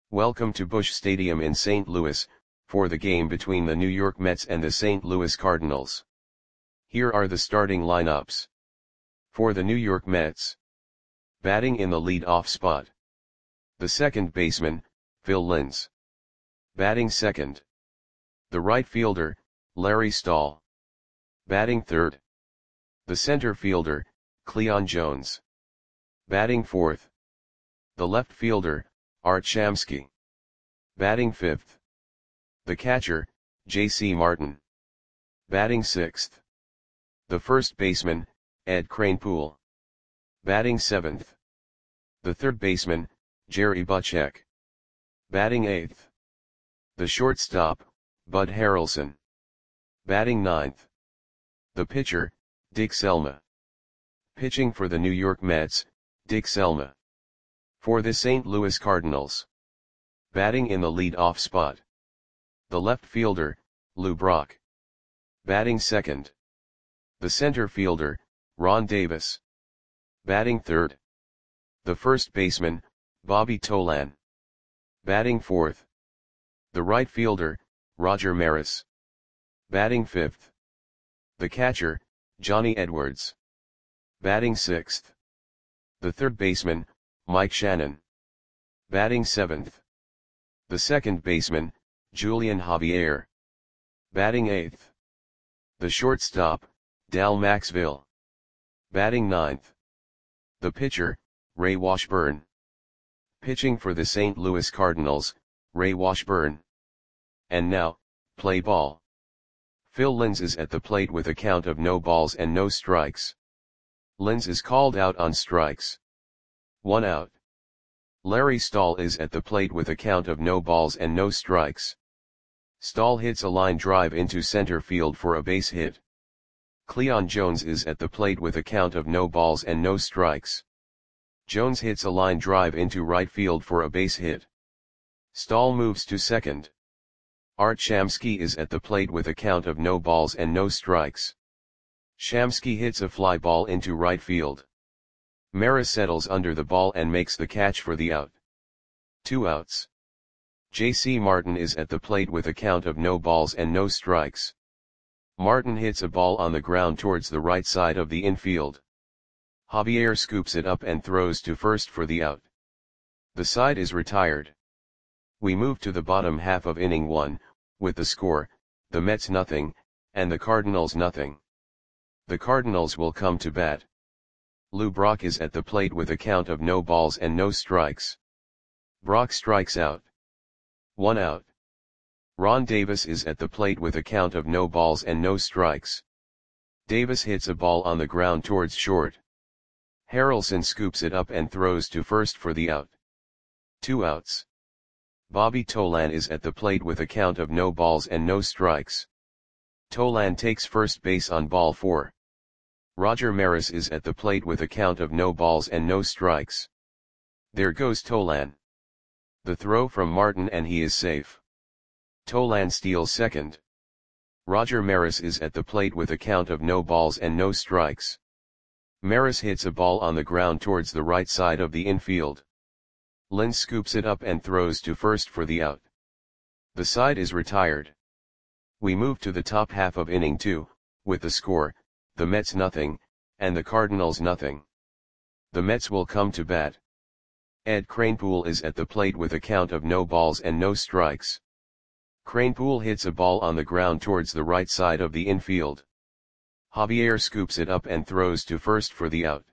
Welcome to Busch Stadium in St. Louis, for the game between the New York Mets and the St. Louis Cardinals. Here are the starting lineups. For the New York Mets. Batting in the lead-off spot. The second baseman, Phil Linz. Batting second. The right fielder, Larry Stahl. Batting third. The center fielder, Cleon Jones. Batting fourth. The left fielder, Art Shamsky. Batting fifth. The catcher, J.C. Martin. Batting sixth. The first baseman, Ed Kranepool. Batting seventh. The third baseman, Jerry Butchek. Batting eighth. The shortstop, Bud Harrelson. Batting ninth. The pitcher, Dick Selma. Pitching for the New York Mets, Dick Selma. For the St. Louis Cardinals. Batting in the lead-off spot. The left fielder, Lou Brock. Batting second. The center fielder, Ron Davis. Batting third. The first baseman, Bobby Tolan. Batting fourth. The right fielder, Roger Maris. Batting fifth. The catcher, Johnny Edwards. Batting sixth. The third baseman, Mike Shannon. Batting seventh. The second baseman, Julian Javier. Batting eighth. The shortstop, Dal Maxville. Batting ninth. The pitcher, Ray Washburn. Pitching for the St. Louis Cardinals, Ray Washburn. And now, play ball. Phil Linz is at the plate with a count of no balls and no strikes. Linz is called out on strikes. 1 out. Larry Stahl is at the plate with a count of no balls and no strikes. Stahl hits a line drive into center field for a base hit. Cleon Jones is at the plate with a count of no balls and no strikes. Jones hits a line drive into right field for a base hit. Stahl moves to second. Art Shamsky is at the plate with a count of no balls and no strikes. Shamsky hits a fly ball into right field. Maris settles under the ball and makes the catch for the out. 2 outs. J.C. Martin is at the plate with a count of no balls and no strikes. Martin hits a ball on the ground towards the right side of the infield. Javier scoops it up and throws to first for the out. The side is retired. We move to the bottom half of inning 1, with the score, the Mets nothing, and the Cardinals nothing. The Cardinals will come to bat. Lou Brock is at the plate with a count of no balls and no strikes. Brock strikes out. 1 out. Ron Davis is at the plate with a count of no balls and no strikes. Davis hits a ball on the ground towards short. Harrelson scoops it up and throws to first for the out. 2 outs. Bobby Tolan is at the plate with a count of no balls and no strikes. Tolan takes first base on ball 4. Roger Maris is at the plate with a count of no balls and no strikes. There goes Tolan. The throw from Martin and he is safe. Tolan steals second. Roger Maris is at the plate with a count of no balls and no strikes. Maris hits a ball on the ground towards the right side of the infield. Linz scoops it up and throws to first for the out. The side is retired. We move to the top half of inning 2, with the score, the Mets nothing, and the Cardinals nothing. The Mets will come to bat. Ed Kranepool is at the plate with a count of no balls and no strikes. Kranepool hits a ball on the ground towards the right side of the infield. Javier scoops it up and throws to first for the out.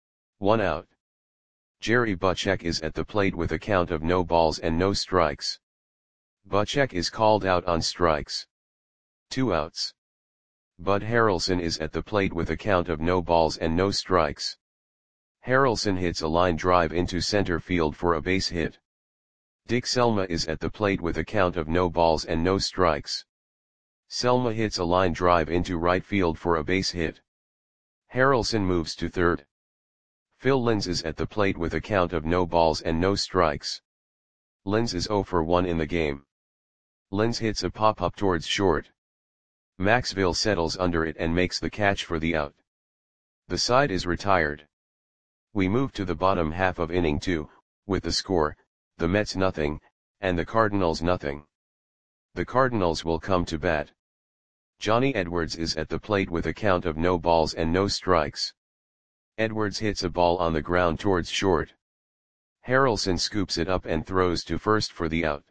1 out. Jerry Butchek is at the plate with a count of no balls and no strikes. Butchek is called out on strikes. 2 outs. Bud Harrelson is at the plate with a count of no balls and no strikes. Harrelson hits a line drive into center field for a base hit. Dick Selma is at the plate with a count of no balls and no strikes. Selma hits a line drive into right field for a base hit. Harrelson moves to third. Phil Linz is at the plate with a count of no balls and no strikes. Linz is 0 for 1 in the game. Linz hits a pop-up towards short. Maxville settles under it and makes the catch for the out. The side is retired. We move to the bottom half of inning 2, with the score, the Mets nothing, and the Cardinals nothing. The Cardinals will come to bat. Johnny Edwards is at the plate with a count of no balls and no strikes. Edwards hits a ball on the ground towards short. Harrelson scoops it up and throws to first for the out.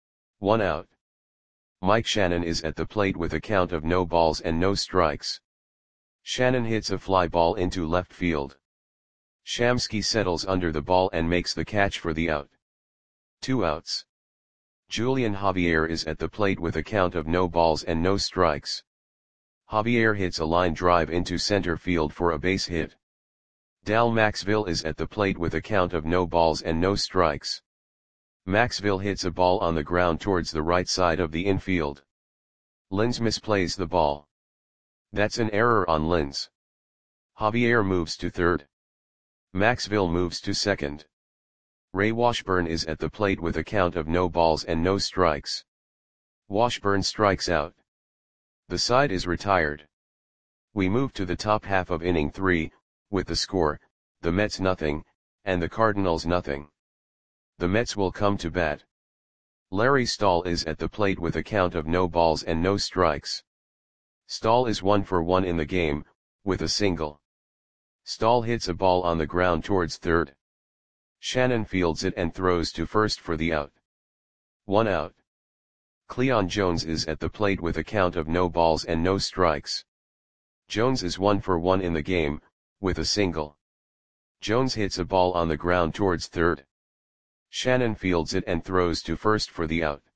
1 out. Mike Shannon is at the plate with a count of no balls and no strikes. Shannon hits a fly ball into left field. Shamsky settles under the ball and makes the catch for the out. 2 outs. Julian Javier is at the plate with a count of no balls and no strikes. Javier hits a line drive into center field for a base hit. Dal Maxville is at the plate with a count of no balls and no strikes. Maxville hits a ball on the ground towards the right side of the infield. Lins misplays the ball. That's an error on Lins. Javier moves to third. Maxville moves to second. Ray Washburn is at the plate with a count of no balls and no strikes. Washburn strikes out. The side is retired. We move to the top half of inning 3, with the score, the Mets nothing, and the Cardinals nothing. The Mets will come to bat. Larry Stahl is at the plate with a count of no balls and no strikes. Stahl is 1 for 1 in the game, with a single. Stahl hits a ball on the ground towards third. Shannon fields it and throws to first for the out. 1 out. Cleon Jones is at the plate with a count of no balls and no strikes. Jones is 1 for 1 in the game, with a single. Jones hits a ball on the ground towards third. Shannon fields it and throws to first for the out.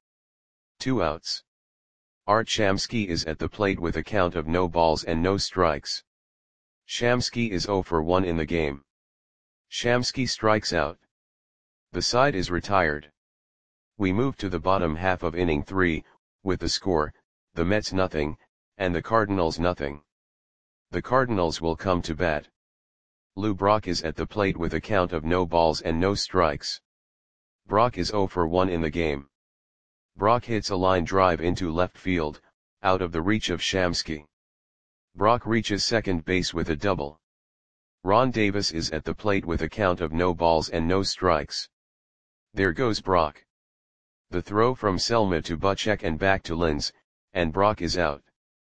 2 outs. Art Shamsky is at the plate with a count of no balls and no strikes. Shamsky is 0 for 1 in the game. Shamsky strikes out. The side is retired. We move to the bottom half of inning 3, with the score, the Mets nothing, and the Cardinals nothing. The Cardinals will come to bat. Lou Brock is at the plate with a count of no balls and no strikes. Brock is 0 for 1 in the game. Brock hits a line drive into left field, out of the reach of Shamsky. Brock reaches second base with a double. Ron Davis is at the plate with a count of no balls and no strikes. There goes Brock. The throw from Selma to Butchek and back to Lins, and Brock is out.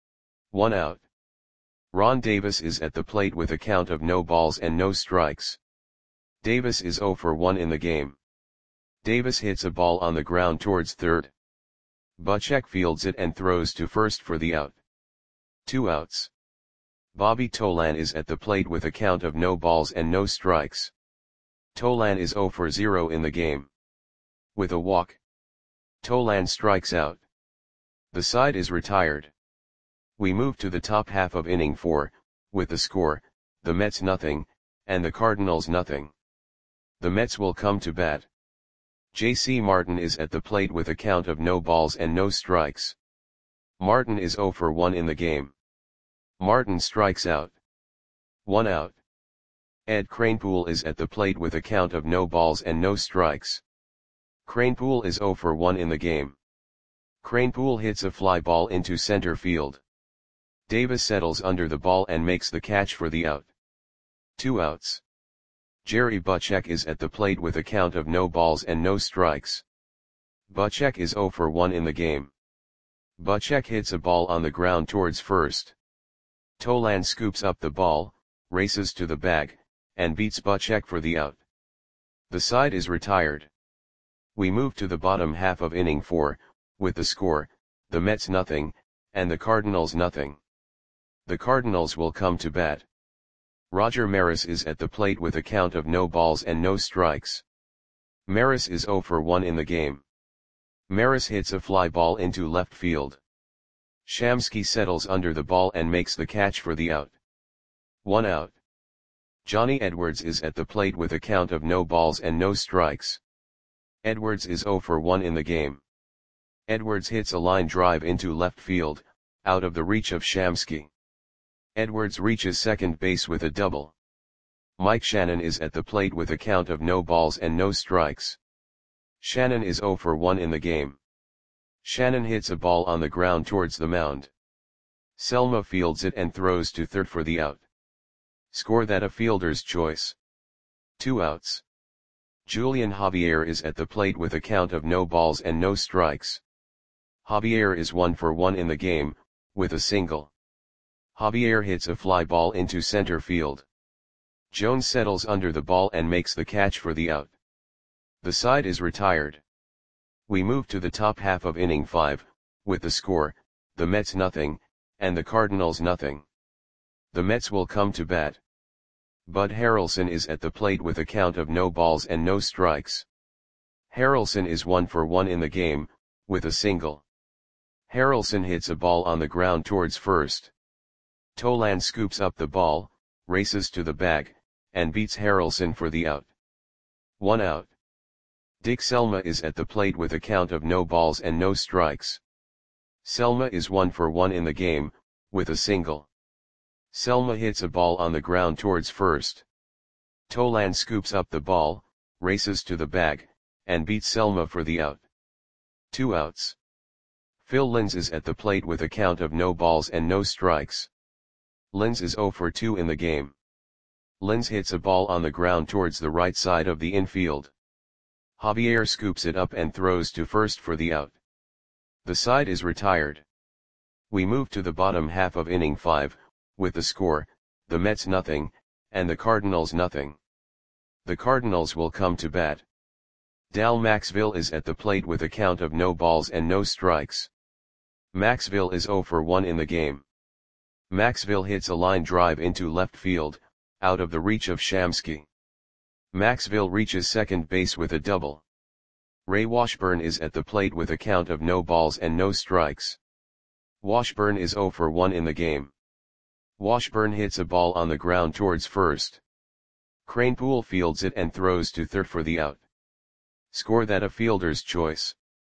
1 out. Ron Davis is at the plate with a count of no balls and no strikes. Davis is 0 for 1 in the game. Davis hits a ball on the ground towards third. Butchek fields it and throws to first for the out. 2 outs. Bobby Tolan is at the plate with a count of no balls and no strikes. Tolan is 0 for 0 in the game. With a walk. Tolan strikes out. The side is retired. We move to the top half of inning 4, with the score, the Mets nothing, and the Cardinals nothing. The Mets will come to bat. J.C. Martin is at the plate with a count of no balls and no strikes. Martin is 0 for 1 in the game. Martin strikes out. 1 out. Ed Kranepool is at the plate with a count of no balls and no strikes. Kranepool is 0 for 1 in the game. Kranepool hits a fly ball into center field. Davis settles under the ball and makes the catch for the out. 2 outs. Jerry Butchek is at the plate with a count of no balls and no strikes. Butchek is 0 for 1 in the game. Butchek hits a ball on the ground towards first. Tolan scoops up the ball, races to the bag, and beats Butchek for the out. The side is retired. We move to the bottom half of inning 4, with the score, the Mets nothing, and the Cardinals nothing. The Cardinals will come to bat. Roger Maris is at the plate with a count of no balls and no strikes. Maris is 0 for 1 in the game. Maris hits a fly ball into left field. Shamsky settles under the ball and makes the catch for the out. 1 out. Johnny Edwards is at the plate with a count of no balls and no strikes. Edwards is 0 for 1 in the game. Edwards hits a line drive into left field, out of the reach of Shamsky. Edwards reaches second base with a double. Mike Shannon is at the plate with a count of no balls and no strikes. Shannon is 0 for 1 in the game. Shannon hits a ball on the ground towards the mound. Selma fields it and throws to third for the out. Score that a fielder's choice. 2 outs. Julian Javier is at the plate with a count of no balls and no strikes. Javier is 1 for 1 in the game, with a single. Javier hits a fly ball into center field. Jones settles under the ball and makes the catch for the out. The side is retired. We move to the top half of inning 5, with the score, the Mets nothing, and the Cardinals nothing. The Mets will come to bat. Bud Harrelson is at the plate with a count of no balls and no strikes. Harrelson is 1 for 1 in the game, with a single. Harrelson hits a ball on the ground towards first. Tolan scoops up the ball, races to the bag, and beats Harrelson for the out. 1 out. Dick Selma is at the plate with a count of no balls and no strikes. Selma is 1 for 1 in the game, with a single. Selma hits a ball on the ground towards first. Tolan scoops up the ball, races to the bag, and beats Selma for the out. 2 outs. Phil Linz is at the plate with a count of no balls and no strikes. Linz is 0 for 2 in the game. Linz hits a ball on the ground towards the right side of the infield. Javier scoops it up and throws to first for the out. The side is retired. We move to the bottom half of inning 5, with the score, the Mets nothing, and the Cardinals nothing. The Cardinals will come to bat. Dal Maxville is at the plate with a count of no balls and no strikes. Maxville is 0 for 1 in the game. Maxville hits a line drive into left field, out of the reach of Shamsky. Maxville reaches second base with a double. Ray Washburn is at the plate with a count of no balls and no strikes. Washburn is 0 for 1 in the game. Washburn hits a ball on the ground towards first. Kranepool fields it and throws to third for the out. Score that a fielder's choice.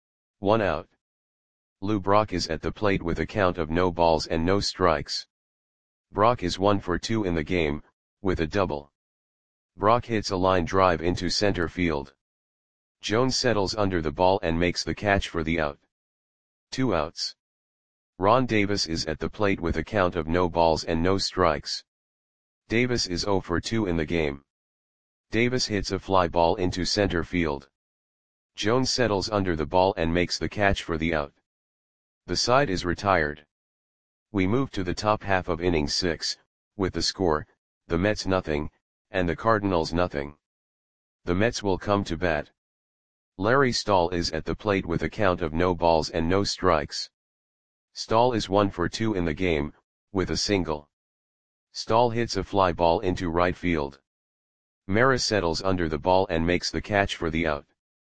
1 out. Lou Brock is at the plate with a count of no balls and no strikes. Brock is 1 for 2 in the game, with a double. Brock hits a line drive into center field. Jones settles under the ball and makes the catch for the out. 2 outs. Ron Davis is at the plate with a count of no balls and no strikes. Davis is 0 for 2 in the game. Davis hits a fly ball into center field. Jones settles under the ball and makes the catch for the out. The side is retired. We move to the top half of inning 6, with the score, the Mets nothing, and the Cardinals nothing. The Mets will come to bat. Larry Stahl is at the plate with a count of no balls and no strikes. Stahl is 1 for 2 in the game, with a single. Stahl hits a fly ball into right field. Maris settles under the ball and makes the catch for the out.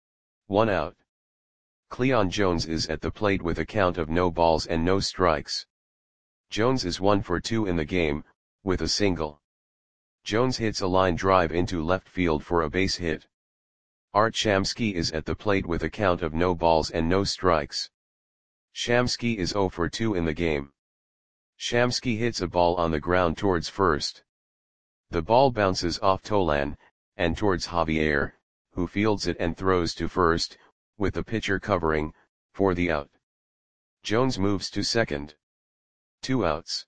1 out. Cleon Jones is at the plate with a count of no balls and no strikes. Jones is 1 for 2 in the game, with a single. Jones hits a line drive into left field for a base hit. Art Shamsky is at the plate with a count of no balls and no strikes. Shamsky is 0 for 2 in the game. Shamsky hits a ball on the ground towards first. The ball bounces off Tolan, and towards Javier, who fields it and throws to first, with the pitcher covering, for the out. Jones moves to second. 2 outs.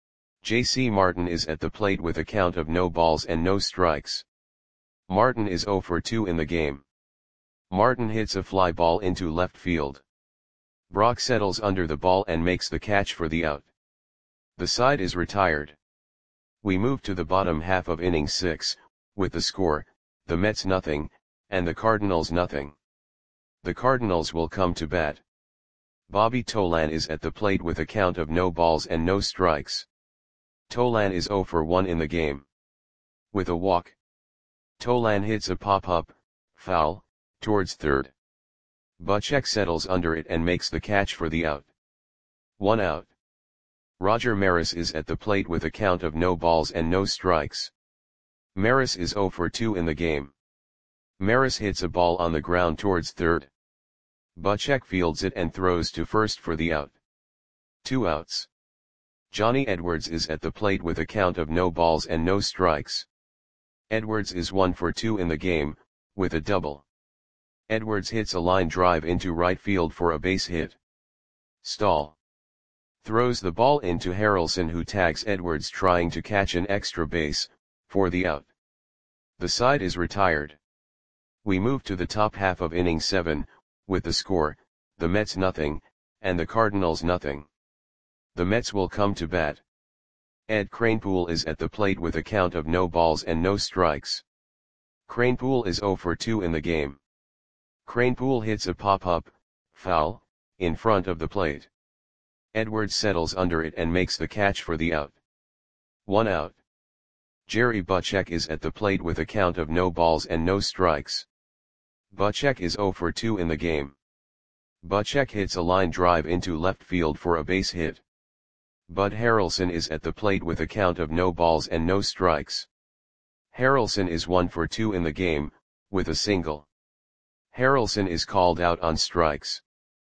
J.C. Martin is at the plate with a count of no balls and no strikes. Martin is 0 for 2 in the game. Martin hits a fly ball into left field. Brock settles under the ball and makes the catch for the out. The side is retired. We move to the bottom half of inning 6, with the score, the Mets nothing, and the Cardinals nothing. The Cardinals will come to bat. Bobby Tolan is at the plate with a count of no balls and no strikes. Tolan is 0 for 1 in the game. With a walk. Tolan hits a pop-up, foul, towards third. Butchek settles under it and makes the catch for the out. 1 out. Roger Maris is at the plate with a count of no balls and no strikes. Maris is 0 for 2 in the game. Maris hits a ball on the ground towards third. Butchek fields it and throws to first for the out. 2 outs. Johnny Edwards is at the plate with a count of no balls and no strikes. Edwards is 1 for 2 in the game, with a double. Edwards hits a line drive into right field for a base hit. Stahl throws the ball into Harrelson, who tags Edwards trying to catch an extra base, for the out. The side is retired. We move to the top half of inning 7, with the score, the Mets nothing, and the Cardinals nothing. The Mets will come to bat. Ed Kranepool is at the plate with a count of no balls and no strikes. Kranepool is 0 for 2 in the game. Kranepool hits a pop-up, foul, in front of the plate. Edwards settles under it and makes the catch for the out. 1 out. Jerry Butchek is at the plate with a count of no balls and no strikes. Butchek is 0 for 2 in the game. Butchek hits a line drive into left field for a base hit. Bud Harrelson is at the plate with a count of no balls and no strikes. Harrelson is 1 for 2 in the game, with a single. Harrelson is called out on strikes.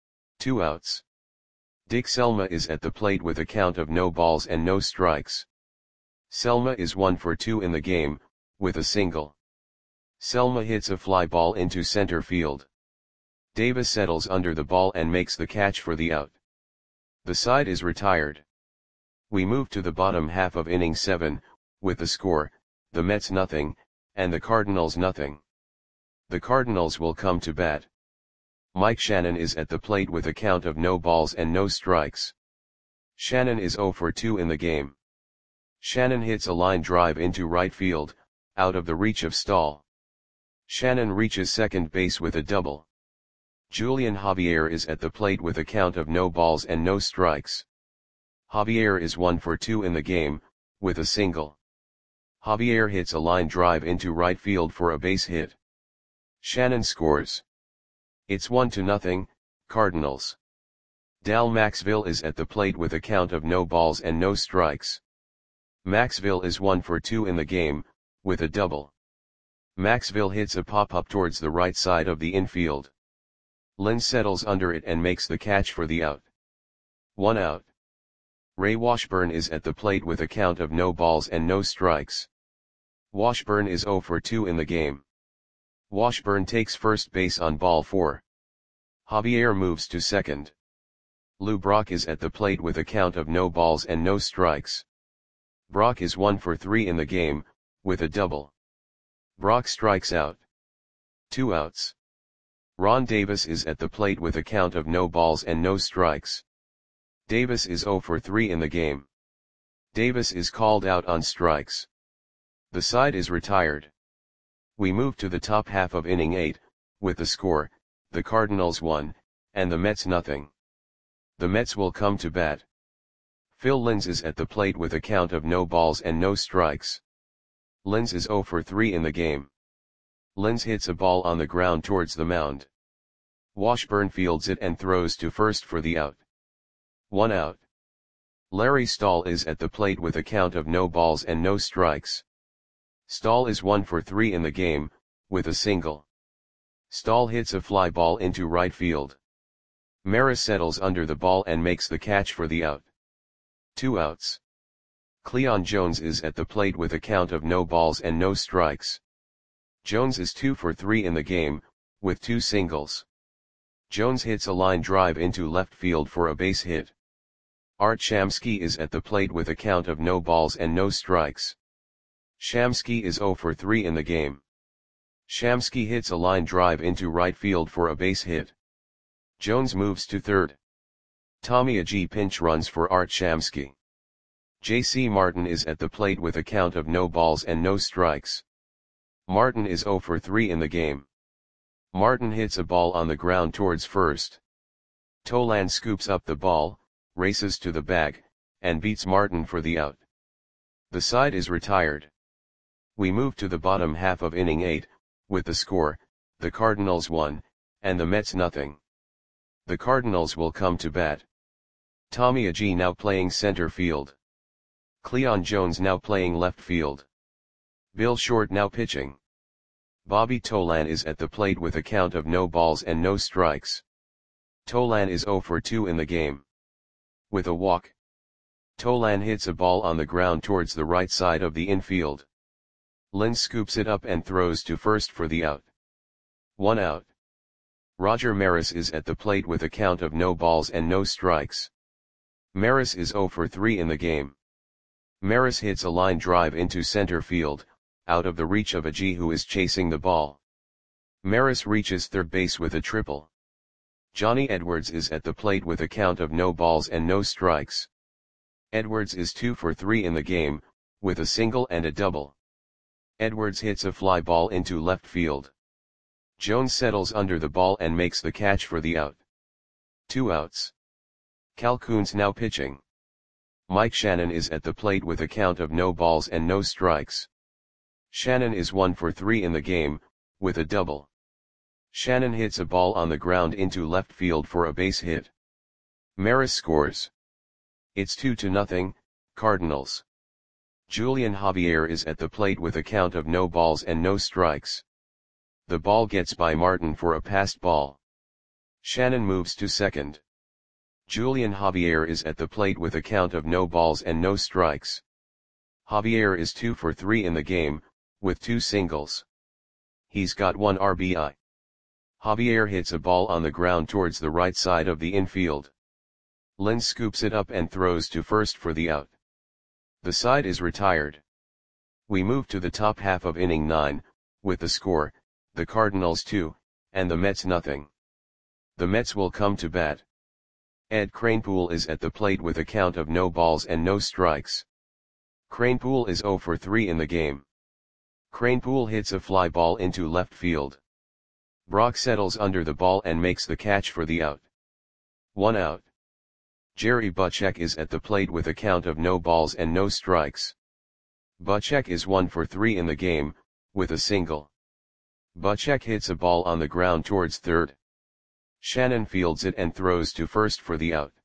2 outs. Dick Selma is at the plate with a count of no balls and no strikes. Selma is 1 for 2 in the game, with a single. Selma hits a fly ball into center field. Davis settles under the ball and makes the catch for the out. The side is retired. We move to the bottom half of inning 7, with the score, the Mets nothing, and the Cardinals nothing. The Cardinals will come to bat. Mike Shannon is at the plate with a count of no balls and no strikes. Shannon is 0 for 2 in the game. Shannon hits a line drive into right field, out of the reach of Stahl. Shannon reaches second base with a double. Julian Javier is at the plate with a count of no balls and no strikes. Javier is 1 for 2 in the game, with a single. Javier hits a line drive into right field for a base hit. Shannon scores. It's 1-0, Cardinals. Dal Maxville is at the plate with a count of no balls and no strikes. Maxville is 1 for 2 in the game, with a double. Maxville hits a pop-up towards the right side of the infield. Lynn settles under it and makes the catch for the out. 1 out. Ray Washburn is at the plate with a count of no balls and no strikes. Washburn is 0 for 2 in the game. Washburn takes first base on ball 4. Javier moves to second. Lou Brock is at the plate with a count of no balls and no strikes. Brock is 1 for 3 in the game, with a double. Brock strikes out. 2 outs. Ron Davis is at the plate with a count of no balls and no strikes. Davis is 0 for 3 in the game. Davis is called out on strikes. The side is retired. We move to the top half of inning 8, with the score, the Cardinals 1, and the Mets nothing. The Mets will come to bat. Phil Linz is at the plate with a count of no balls and no strikes. Linz is 0 for 3 in the game. Linz hits a ball on the ground towards the mound. Washburn fields it and throws to first for the out. 1 out. Larry Stahl is at the plate with a count of no balls and no strikes. Stahl is 1 for 3 in the game, with a single. Stahl hits a fly ball into right field. Maris settles under the ball and makes the catch for the out. 2 outs. Cleon Jones is at the plate with a count of no balls and no strikes. Jones is 2 for 3 in the game, with 2 singles. Jones hits a line drive into left field for a base hit. Art Shamsky is at the plate with a count of no balls and no strikes. Shamsky is 0 for 3 in the game. Shamsky hits a line drive into right field for a base hit. Jones moves to third. Tommy Agee pinch runs for Art Shamsky. J.C. Martin is at the plate with a count of no balls and no strikes. Martin is 0 for 3 in the game. Martin hits a ball on the ground towards first. Tolan scoops up the ball, races to the bag, and beats Martin for the out. The side is retired. We move to the bottom half of inning 8, with the score, the Cardinals 1, and the Mets nothing. The Cardinals will come to bat. Tommy Agee now playing center field. Cleon Jones now playing left field. Bill Short now pitching. Bobby Tolan is at the plate with a count of no balls and no strikes. Tolan is 0 for 2 in the game. With a walk. Tolan hits a ball on the ground towards the right side of the infield. Lynn scoops it up and throws to first for the out. 1 out. Roger Maris is at the plate with a count of no balls and no strikes. Maris is 0 for 3 in the game. Maris hits a line drive into center field, out of the reach of Agee who is chasing the ball. Maris reaches third base with a triple. Johnny Edwards is at the plate with a count of no balls and no strikes. Edwards is 2 for 3 in the game, with a single and a double. Edwards hits a fly ball into left field. Jones settles under the ball and makes the catch for the out. 2 outs. Calhoun's now pitching. Mike Shannon is at the plate with a count of no balls and no strikes. Shannon is 1 for 3 in the game, with a double. Shannon hits a ball on the ground into left field for a base hit. Maris scores. It's 2-0, Cardinals. Julian Javier is at the plate with a count of no balls and no strikes. The ball gets by Martin for a passed ball. Shannon moves to second. Julian Javier is at the plate with a count of no balls and no strikes. Javier is 2 for 3 in the game, with 2 singles. He's got 1 RBI. Javier hits a ball on the ground towards the right side of the infield. Lynn scoops it up and throws to first for the out. The side is retired. We move to the top half of inning 9, with the score, the Cardinals 2, and the Mets nothing. The Mets will come to bat. Ed Kranepool is at the plate with a count of no balls and no strikes. Kranepool is 0 for 3 in the game. Kranepool hits a fly ball into left field. Brock settles under the ball and makes the catch for the out. 1 out. Jerry Butchek is at the plate with a count of no balls and no strikes. Butchek is 1 for 3 in the game, with a single. Butchek hits a ball on the ground towards third. Shannon fields it and throws to first for the out.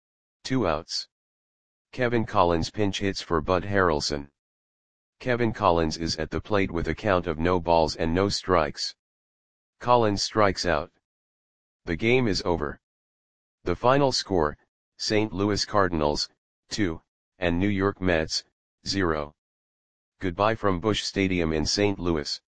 2 outs. Kevin Collins pinch hits for Bud Harrelson. Kevin Collins is at the plate with a count of no balls and no strikes. Collins strikes out. The game is over. The final score, St. Louis Cardinals, 2, and New York Mets, 0. Goodbye from Busch Stadium in St. Louis.